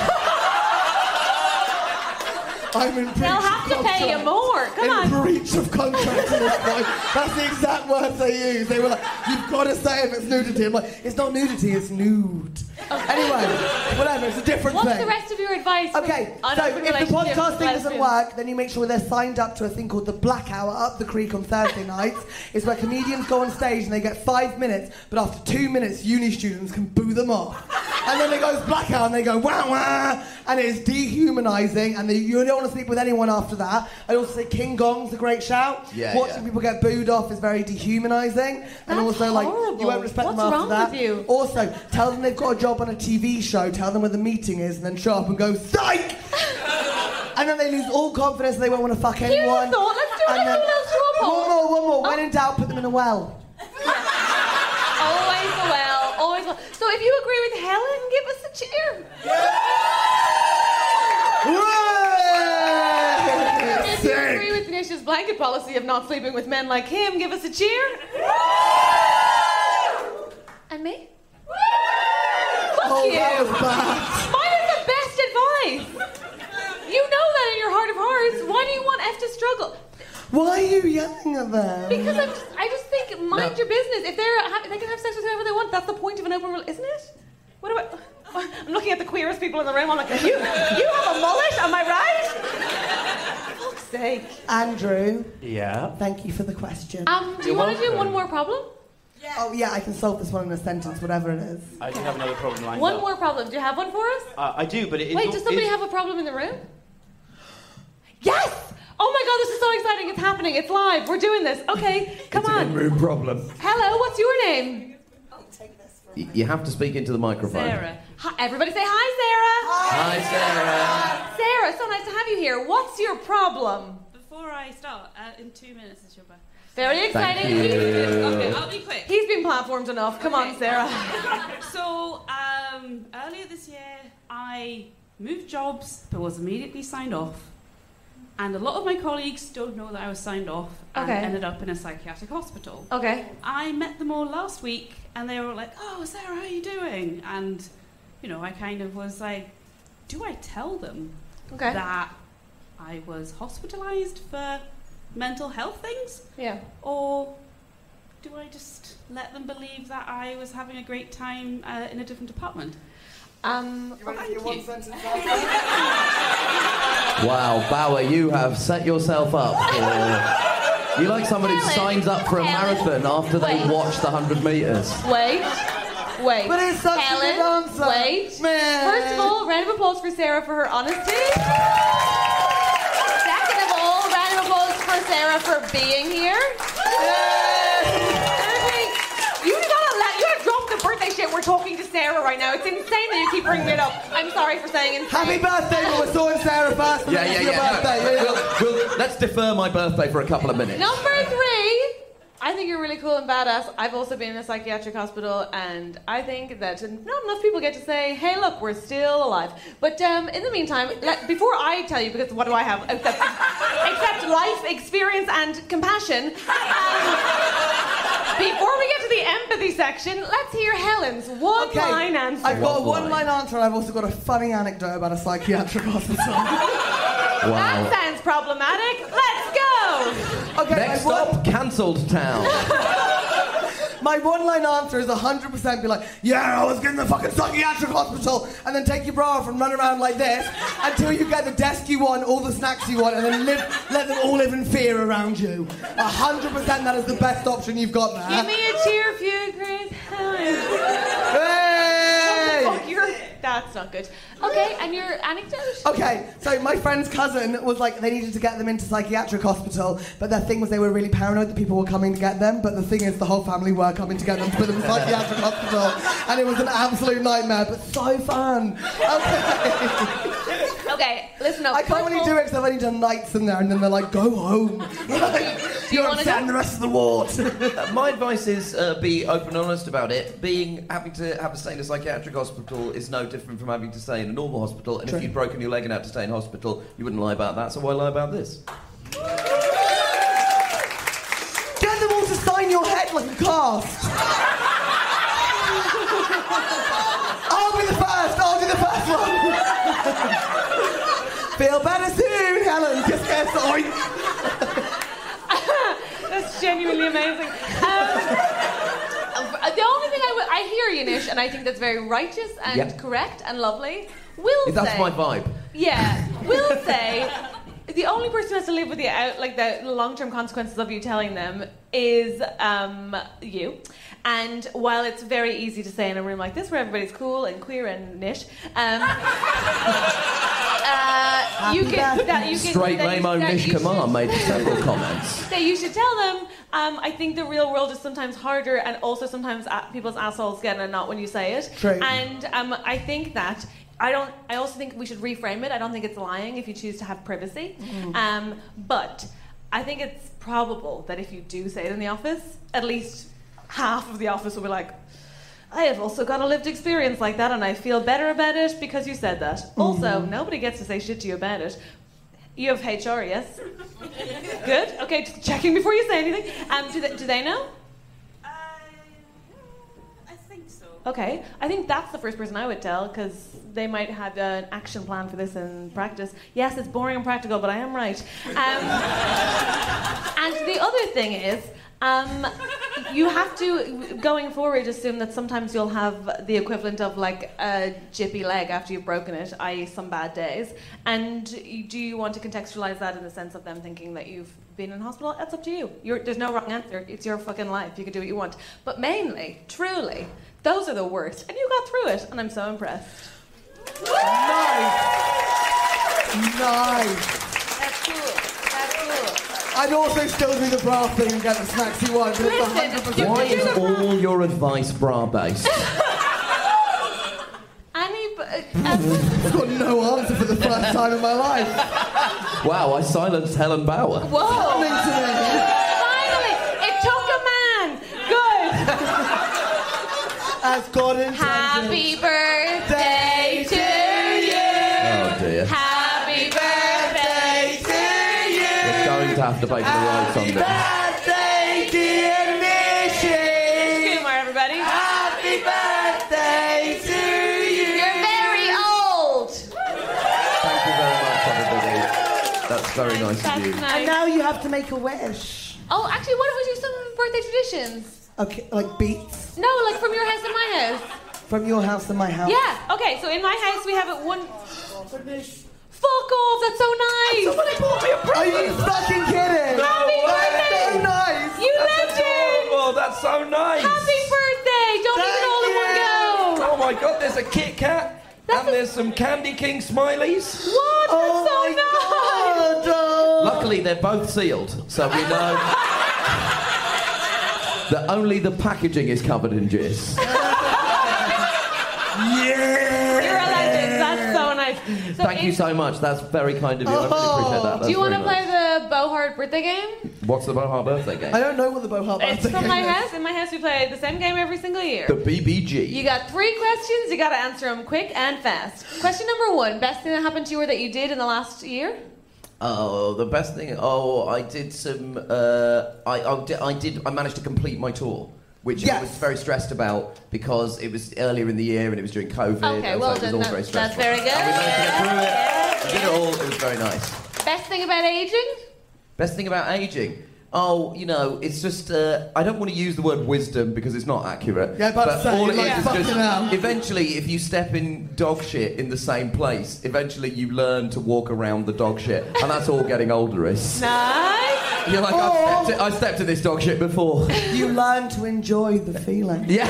I'm in breach They'll of have to pay you contract. more. Come in on. breach of contract at this point. That's the exact words they use. They were like, you've got to say if it's nudity. I'm like, it's not nudity, it's nude. Anyway, whatever, it's a different What's thing. the rest of your advice? for Okay, so unopened if the relationships podcast with thing doesn't lesbians? work, then you make sure they're signed up to a thing called the Black Hour up the creek on Thursday nights. It's where comedians go on stage and they get five minutes, but after two minutes, uni students can boo them off. And then it goes Black Hour and they go wah wah, and it is dehumanising, and they, you don't want to sleep with anyone after that. I also say King Gong's a great shout. Yeah, Watching yeah. people get booed off is very dehumanising, and That's also like horrible. you won't respect What's them after wrong that. with you? Also, tell them they've got a job on a T V show. Tell them where the meeting is, and then show up and go psych. And then they lose all confidence and they won't want to fuck Here's a anyone. thought. Let's do it. And Let's then- do it. Let's do a poll. One more, one more. Oh. When in doubt, put them in a well. Always well. Always well. So if you agree with Helen, give us a cheer. If you agree with Nisha's blanket policy of not sleeping with men like him, give us a cheer. And me? Fuck Oh, you. that was bad. Mine is the best advice. You know that in your heart of hearts. Why do you want F to struggle? Why are you yelling at them? Because I'm just, I just think, mind No. your business. If they're ha- they can have sex with whoever they want. That's the point of an open relationship, isn't it? What do I? I'm looking at the queerest people in the room. I'm like, you, you have a mullet? Am I right? For fuck's sake. Andrew, Yeah. thank you for the question. Um, do you You're want to do welcome. one more problem? Oh yeah, I can solve this one in a sentence, whatever it is. I do have another problem lined One up. more problem. Do you have one for us? Uh, I do, but it is. Wait, not- does somebody is- have a problem in the room? Yes! Oh my god, this is so exciting. It's happening. It's live. We're doing this. Okay, come It's an on. in-room problem. Hello, what's your name? Y- You have to speak into the microphone. Sarah. Hi, everybody say hi, Sarah. Hi, Sarah. Sarah, so nice to have you here. What's your problem? Before I start, uh, in two minutes is your birthday. Very exciting. Thank you. Okay, I'll be quick. He's been platformed enough. Come on, Okay. Sarah. So, um, earlier this year, I moved jobs, but was immediately signed off. And a lot of my colleagues don't know that I was signed off and Okay. ended up in a psychiatric hospital. Okay. I met them all last week, and they were like, "Oh, Sarah, how are you doing?" And, you know, I kind of was like, do I tell them Okay. that I was hospitalized for mental health things? Yeah. Or do I just let them believe that I was having a great time uh, in a different department? Um. You ready for Thank your one you. sentence Wow, Bauer, you have set yourself up for... You're like somebody who Helen, signs up for a Helen, marathon after they wait. watch the one hundred metres. Wait. Wait. But it's such Helen, a good answer. Wait. Man. First of all, round of applause for Sarah for her honesty. Second of all, round of applause for Sarah for being here. Thirdly, you gotta let you gotta drop the birthday shit. We're talking to Sarah right now. It's insane that you keep bringing it up. I'm sorry for saying insane. Happy birthday, but we're sorting Sarah first. and Yeah, then yeah, it's your yeah. birthday. No, Yeah, yeah. we'll, we'll, let's defer my birthday for a couple of minutes. Number three, I think you're really cool and badass. I've also been in a psychiatric hospital, and I think that not enough people get to say, "Hey, look, we're still alive." But um, in the meantime, let, before I tell you, because what do I have except, except life experience and compassion? Um, before we get to the empathy section, let's hear Helen's one-line answer. I've got a One one-line answer, and I've also got a funny anecdote about a psychiatric hospital. Wow. That sounds problematic. Let's go. Okay, Next my one- stop, cancelled town. My one-line answer is one hundred percent be like, yeah, I was getting the fucking psychiatric hospital, and then take your bra off and run around like this until you get the desk you want, all the snacks you want, and then live, let them all live in fear around you. one hundred percent that is the best option you've got there. Give me a cheer if you agree with Helen. Hey! Fuck, you're... That's not good. Okay, and your anecdote? Okay, so my friend's cousin was like, they needed to get them into psychiatric hospital, but their thing was they were really paranoid that people were coming to get them, but the thing is the whole family were coming to get them to put them in psychiatric hospital, and it was an absolute nightmare, but so fun. Okay. Okay, listen up. I can't really do it because I've only done nights in there, and then they're like, go home. Like, you're wanna upsetting go? the rest of the ward. Uh, my advice is uh, be open and honest about it. Being having to have to stay in a psychiatric hospital is no different from having to stay in a normal hospital. And True. if you'd broken your leg and had to stay in hospital, you wouldn't lie about that. So why lie about this? it like a cast. I'll be the first. I'll do the first one. Feel better soon, Helen. Just get sorry. That's genuinely amazing. Um, the only thing I, w- I hear you, Nish, and I think that's very righteous and Yep. correct and lovely. Will That's say, my vibe. Yeah, will say the only person who has to live with the out, like the long-term consequences of you telling them is um, you. And while it's very easy to say in a room like this where everybody's cool and queer and Nish, um, uh, you can that you can Straight that you- Ramo that Nish you Kamar should- made several comments. that you should tell them. Um, I think the real world is sometimes harder, and also sometimes a- people's assholes get in a knot when you say it. True. And um, I think that I don't. I also think we should reframe it. I don't think it's lying if you choose to have privacy. Mm. Um, but I think it's probable that if you do say it in the office, at least half of the office will be like, I have also got a lived experience like that, and I feel better about it because you said that. Mm-hmm. Also, nobody gets to say shit to you about it. You have H R, yes? Good. Okay, just checking before you say anything. Um, do they, do they know? Uh, I think so. Okay, I think that's the first person I would tell because they might have an action plan for this in practice. Yes, it's boring and practical, but I am right. Um, and the other thing is, um, you have to, going forward, assume that sometimes you'll have the equivalent of like a jippy leg after you've broken it, that is some bad days. And you- do you want to contextualize that in the sense of them thinking that you've been in hospital? That's up to you. You're, there's no wrong answer. It's your fucking life. You can do what you want. But mainly, truly, those are the worst. And you got through it, and I'm so impressed. Nice. Nice. That's cool. That's cool. I'd also still do the bra thing and get the snacks you want, but it's Listen, one hundred percent. Why is all your advice bra-based? Annie, b- uh, um, I've got no answer for the first time in my life. Wow, I silenced Helen Bauer. whoa! Coming to me. Finally, it took a man. Good. As God intended. Happy birthday to you. Oh dear. Happy birthday to you. We're going to have to pay for the rights on this. Birthday, dear Nishi. Humor, everybody. Happy birthday to you. You're very old. Thank you very much, everybody. That's very nice That's of you. And nice. now you have to make a wish. Oh, actually, what if we do some birthday traditions? Okay, like beats No, like from your house and my house. from your house to my house. Yeah. Okay. So in my house we have it one. Fuck off! That's so nice. Somebody bought me a present. Are you fucking kidding? Happy That's birthday. so nice. You legend. Oh, that's so nice. Happy birthday! Don't leave it all in one go. Oh my God, there's a Kit Kat That's and a- there's some Candy King smileys. What? Oh That's so my nice. God. Oh. Luckily, they're both sealed, so we know that only the packaging is covered in jizz. Yeah. You're a legend. That's so nice. So Thank you in- so much. That's very kind of you. I really appreciate that. That's Do you want to very play nice. the Bowhard birthday game? What's the Bohart birthday game? I don't know what the Bohart It's birthday from my game is. house. In my house, we play the same game every single year. The B B G. You got three questions. You got to answer them quick and fast. Question number one: best thing that happened to you or that you did in the last year? Oh, the best thing. Oh, I did some. Uh, I, I, did, I did. I managed to complete my tour, which I Yes. was very stressed about because it was earlier in the year and it was during COVID. Okay, and well so it was done. all That- very that's stressful. very good. And we managed to get through it. Yeah, I did it all. It was very nice. Best thing about aging? Best thing about aging. Oh, you know, it's just, uh, I don't want to use the word wisdom because it's not accurate. Yeah, about to but say, all it like, is is fucking just, hell. eventually, if you step in dog shit in the same place, eventually you learn to walk around the dog shit. And that's all getting older is. Nice. You're like, Oh. I've, stepped in, I've stepped in this dog shit before. You learn to enjoy the feeling. Yeah.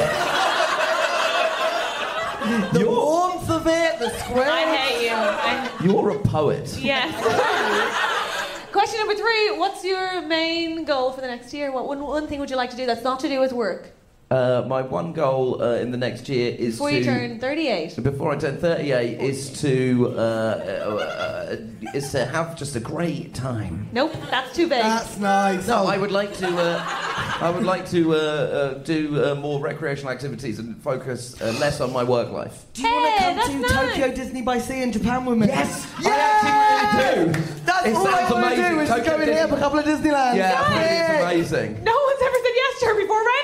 The warmth of it, the square. I hate you. I, You're a poet. yes. Question number three: what's your main goal for the next year? What one, one thing would you like to do that's not to do with work? Uh, my one goal uh, in the next year is Before to... you turn thirty-eight. Before I turn thirty-eight is to uh, uh, uh, is to have just a great time. Nope, that's too big. That's nice. No, Oh, I would like to. Uh, I would like to uh, uh, do uh, more recreational activities and focus uh, less on my work life. do you want to Hey, come that's to nice. Tokyo Disney by Sea in Japan with me? Yes, Yeah! I actually really do. That's It all I sounds want to amazing. do is Tokyo go in here Disney- for a couple of Disneylands. Yeah, I think Yeah. it's amazing. No one's ever said yes to her before, right?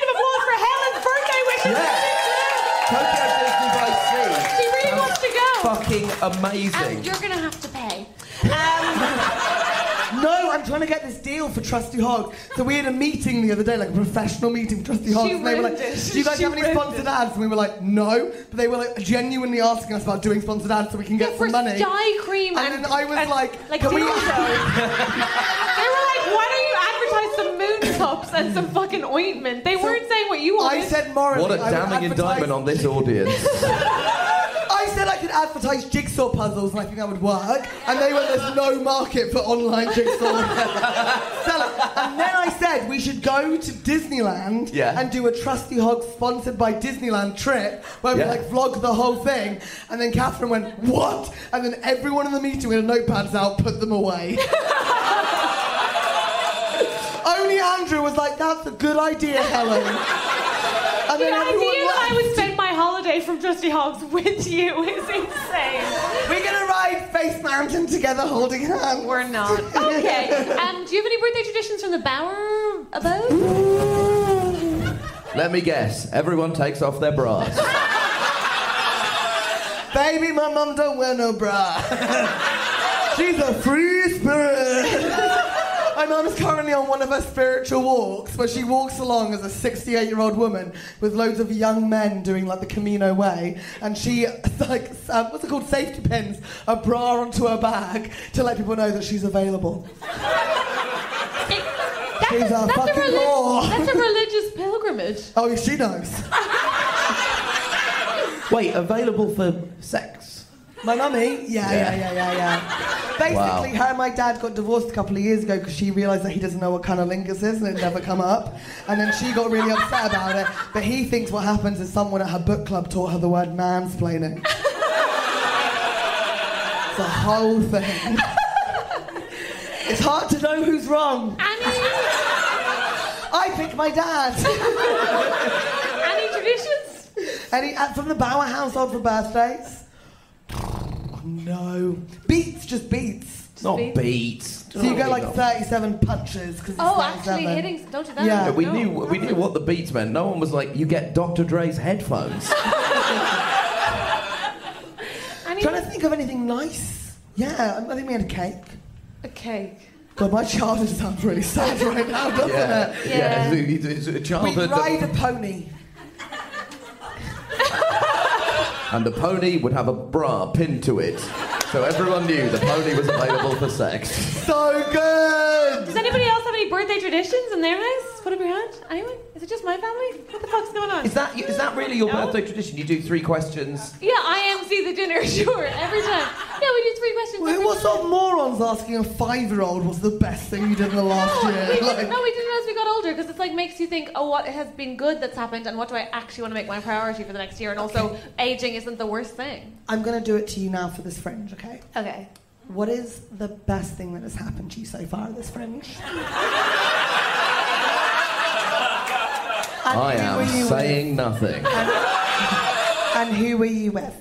Yeah. Tokyo Disney by Sea. She really wants to go. Fucking amazing. And you're going to have to pay. No, I'm trying to get this deal for Trusty Hog. So we had a meeting the other day, like a professional meeting for Trusty Hog. She And they were like, ruined it. do you guys She have any ruined sponsored it. ads? And we were like, no. But they were like genuinely asking us about doing sponsored ads so we can get Yeah, some for money. dye cream And and, then I was and, like, like can we- dildos. They were like, why don't you advertise some moon cups and some fucking ointment? They weren't saying what you wanted. I said morally. What a I would damning advertise- indictment on this audience. I said I could advertise jigsaw puzzles and I think that would work. And they went, there's no market for online jigsaw. Sell it. And then I said we should go to Disneyland Yeah. and do a Trusty Hog sponsored by Disneyland trip where we Yeah. like vlog the whole thing. And then Catherine went, what? And then everyone in the meeting with their notepads out put them away. Only Andrew was like, that's a good idea, Helen. And The then idea everyone that I laughed. would spend my holiday from Trusty Hogs with you is insane. We're gonna ride Face Mountain together holding hands. We're not. Okay. Um, do you have any birthday traditions from the Bower abode? Let me guess. Everyone takes off their bras. Baby, my mum don't wear no bra. She's a free spirit. My mum's currently on one of her spiritual walks where she walks along as a sixty-eight-year-old woman with loads of young men doing like the Camino Way, and she like uh, what's it called, safety pins a bra onto her bag to let people know that she's available. It, that's, She's a, a that's, a fucking reli- whore. that's a religious pilgrimage. Oh, she knows. Wait, available for sex? My mummy? Yeah, yeah, yeah, yeah, yeah. Basically, Wow. her and my dad got divorced a couple of years ago because she realised that he doesn't know what cunnilingus is and it never come up. And then she got really upset about it. But he thinks what happens is someone at her book club taught her the word mansplaining. It's a whole thing. It's hard to know who's wrong. Any, I pick my dad. any traditions? Any, uh, from the Bauer household for birthdays? Oh, no. Beats, just beats. Not beats. beats. So you get like thirty-seven punches because it's Oh, thirty-seven. actually hitting. Don't do that. Yeah. Yeah, we No. knew we knew what the beats meant. No one was like, you get Doctor Dre's headphones. Any, Trying to think of anything nice. Yeah, I think we had a cake. a cake. God, my childhood sounds really sad right now, doesn't Yeah, it? yeah. Yeah. It's, it's a We childhood. ride a pony. And the pony would have a bra pinned to it. So everyone knew the pony was available for sex. So good! Does anybody else have any birthday traditions in their house? Put up your hand. Anyone? Is it just my family? What the fuck's going on? Is that is that really your No. birthday tradition? You do three questions. Yeah, I M C the dinner, sure, every time. Yeah, we do three questions. Wait, every what time. sort of morons asking a five-year-old what's the best thing you did in the last No, year? we Like- didn't, no, we didn't as we got older because it's like makes you think, oh, what has been good that's happened, and what do I actually want to make my priority for the next year? And also, aging isn't the worst thing. I'm going to do it to you now for this fringe, okay? Okay. What is the best thing that has happened to you so far at this fringe? And I who were am you saying nothing. with? And who were you with?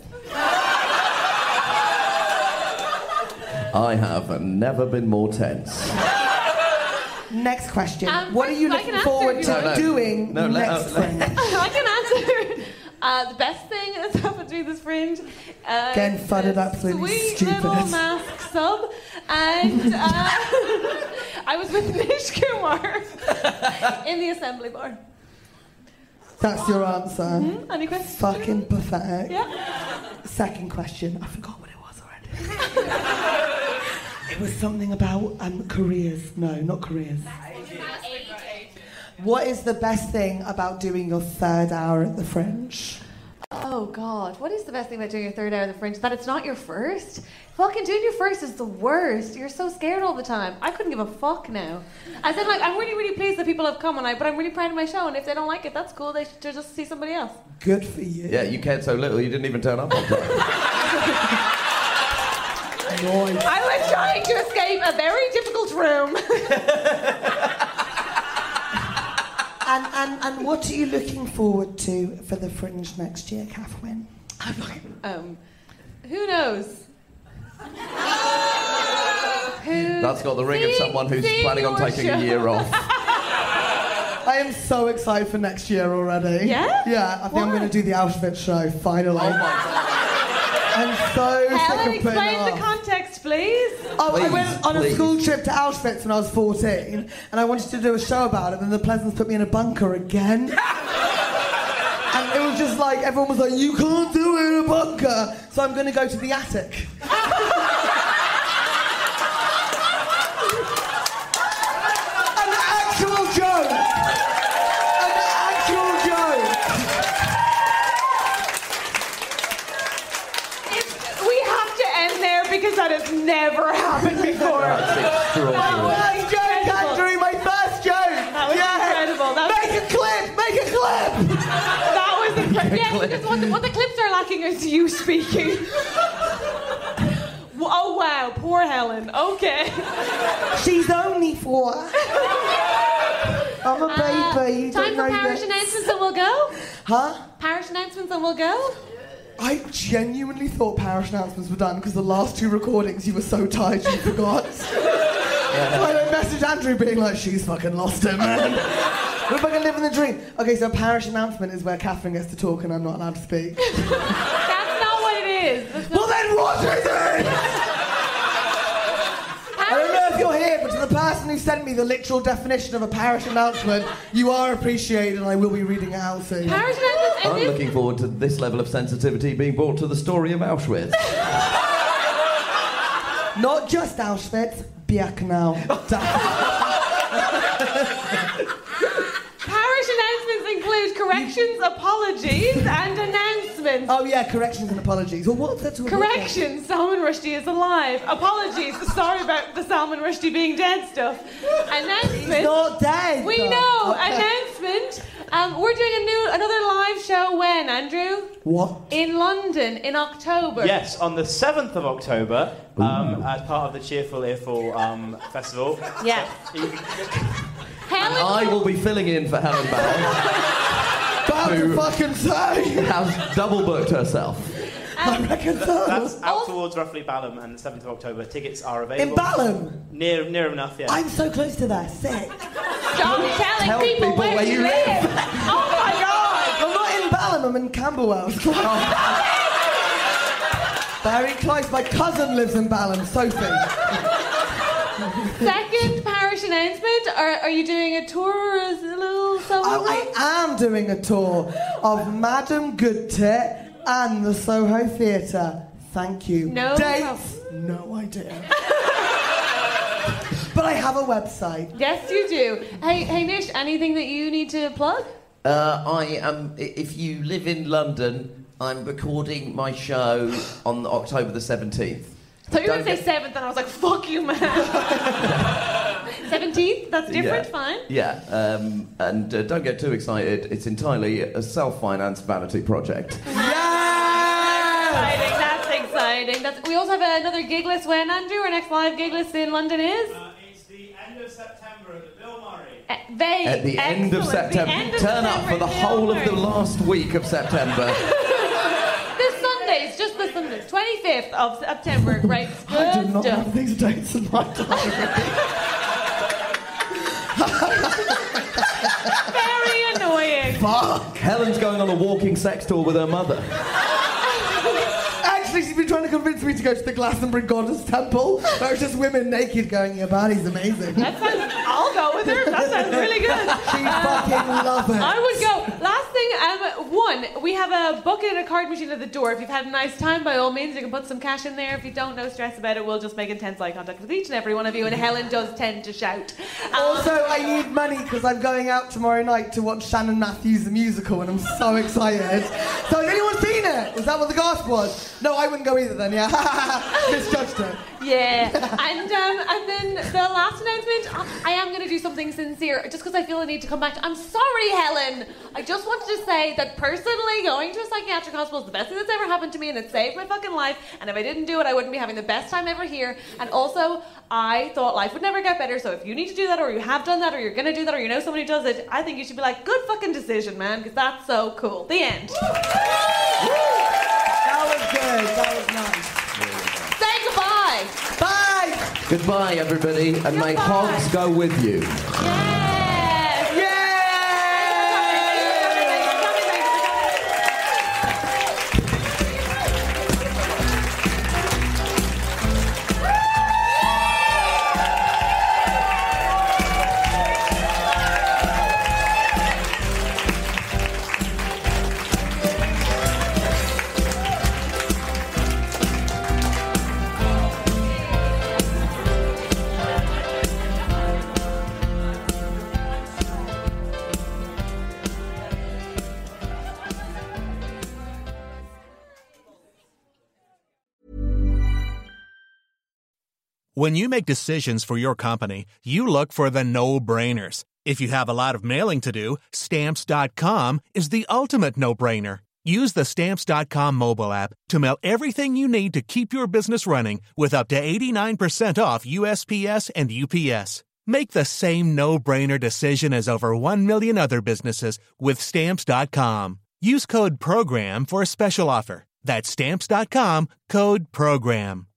I have never been more tense. Next question. Um, what are you I can looking answer forward if to you want. No, no. doing No, let- next uh, let- fringe? I can answer. Uh, the best thing that's happened to me this fringe. Uh, Getting is fudded a absolutely sweet stupid. little mask sub, and uh, I was with Nish Kumar in the assembly bar. That's your answer. Hmm? Any questions? Fucking pathetic. Yeah. Second question. I forgot what it was already. It was something about um, careers. No, not careers. What is the best thing about doing your third hour at the Fringe? Oh God, what is the best thing about doing your third hour of the fringe? That it's not your first? Fucking doing your first is the worst. You're so scared all the time. I couldn't give a fuck now. I said like, I'm really, really pleased that people have come, and I, but I'm really proud of my show, and if they don't like it, that's cool. They should just see somebody else. Good for you. Yeah, you cared so little you didn't even turn up on time. Nice. I was trying to escape a very difficult room. And, and, and what are you looking forward to for the Fringe next year, Catherine? um, who knows? Who That's got the ring of Sing- someone who's sing planning on your taking a show. year off. I am so excited for next year already. Yeah? Yeah, I think I'm Why? going to do the Auschwitz show, finally. Oh my God. I'm so sick Helen, of putting explain it the off. context, please. Oh, I Please, went on a please. school trip to Auschwitz when I was fourteen, and I wanted to do a show about it, and the Pleasants put me in a bunker again. And it was just like, everyone was like, you can't do it in a bunker, so I'm going to go to the attic. An actual joke! An actual joke! We have to end there because that has never happened before. That's extraordinary. My first joke, Andrew, my first joke! That was incredible. That was- Make a clip! Make a clip! That was incredible. Yeah, because what the, what the clips are lacking is you speaking. Oh wow, poor Helen. Okay. She's only four. I'm a baby. You Uh, time don't for know parish this. announcements and we'll go. Huh? Parish announcements and we'll go. I genuinely thought parish announcements were done because the last two recordings you were so tired you forgot. So I messaged Andrew being like, she's fucking lost it, man. We're fucking living the dream. Okay, so parish announcement is where Catherine gets to talk and I'm not allowed to speak. That's not what it is. That's not- Well then what is it? I don't know if you're here, but to the person who sent me the literal definition of a parish announcement, you are appreciated and I will be reading it out soon. Parish announcements and I'm this- looking forward to this level of sensitivity being brought to the story of Auschwitz. Not just Auschwitz, Birkenau. Parish announcements include corrections, apologies, and announcements. Oh yeah, corrections and apologies. Well, what's that? Corrections, Salman Rushdie is alive. Apologies, sorry about the Salman Rushdie being dead stuff. Announcement. Not dead. We though. know. Okay. Announcement. Um, we're doing a new, another live show when, Andrew? What? In London in October. Yes, on the seventh of October, um, as part of the Cheerful Earful um, Festival. Yes. Helen. I will be filling in for Helen Bell, About to Who- fucking say. who has double booked herself. I reckon so. That's out Also- towards roughly Balham, and the seventh of October. Tickets are available. In Balham. Near, near enough, yeah. I'm so close to that. Sick. Stop telling Tell people, people where, where you you live. live. Oh my god. I'm not in Balham. I'm in Camberwell. Very close. My cousin lives in Balham. Sophie. Second parish announcement. Are, are you doing a tour or is it a little something? Oh, I am doing a tour of Madam Goodtit and the Soho Theatre. Thank you. No Dates? No idea. But I have a website. Yes, you do. Hey, hey, Nish, anything that you need to plug? Uh, I am. i- If you live in London, I'm recording my show on October the seventeenth. So you were going Don't to say seventh, and I was like, fuck you, man. Seventeenth? That's different. Yeah. Fine. Yeah, um, and uh, don't get too excited. It's entirely a self-financed vanity project. Yeah! Exciting. That's exciting. That's, we also have another gig list when, Andrew. Our next live gig list in London is. Uh, it's the end of September at the Bill Murray. Uh, they, At the end of excellent. September, The end of turn up September for the in whole of the Murray. last week of September. The Sundays, just the Sundays. twenty-fifth of September. Great. I do Good not stuff. have these dates in my diary. Very annoying. Fuck. Helen's going on a walking sex tour with her mother. Actually, she's been trying to convince me to go to the Glastonbury Goddess Temple. Where it's just women naked going, your body's amazing. That sounds, I'll go with her. That sounds really good. She fucking love it. I would go. Last thing, um, one, we have a bucket and a card machine at the door. If you've had a nice time, by all means, you can put some cash in there. If you don't, no stress about it. We'll just make intense eye contact with each and every one of you. And Helen does tend to shout. Um, Also, I need money because I'm going out tomorrow night to watch Shannon Matthews the musical, and I'm so excited. So has anyone seen it? Is that what the gasp was? No, I wouldn't go either then, yeah. Misjudged her. Yeah, and um, and then the last announcement, I am going to do something sincere, just because I feel I need to come back to, I'm sorry, Helen. I just wanted to say that personally, going to a psychiatric hospital is the best thing that's ever happened to me, and it saved my fucking life. And if I didn't do it, I wouldn't be having the best time ever here. And also, I thought life would never get better. So if you need to do that, or you have done that, or you're going to do that, or you know somebody does it, I think you should be like, good fucking decision, man, because that's so cool. The end. That was good. That was nice. Say goodbye. Bye. Goodbye, everybody, and may Goodbye. hogs go with you. Yes. Yeah. When you make decisions for your company, you look for the no-brainers. If you have a lot of mailing to do, Stamps dot com is the ultimate no-brainer. Use the Stamps dot com mobile app to mail everything you need to keep your business running with up to eighty-nine percent off U S P S and U P S. Make the same no-brainer decision as over one million other businesses with Stamps dot com. Use code PROGRAM for a special offer. That's Stamps dot com, code PROGRAM.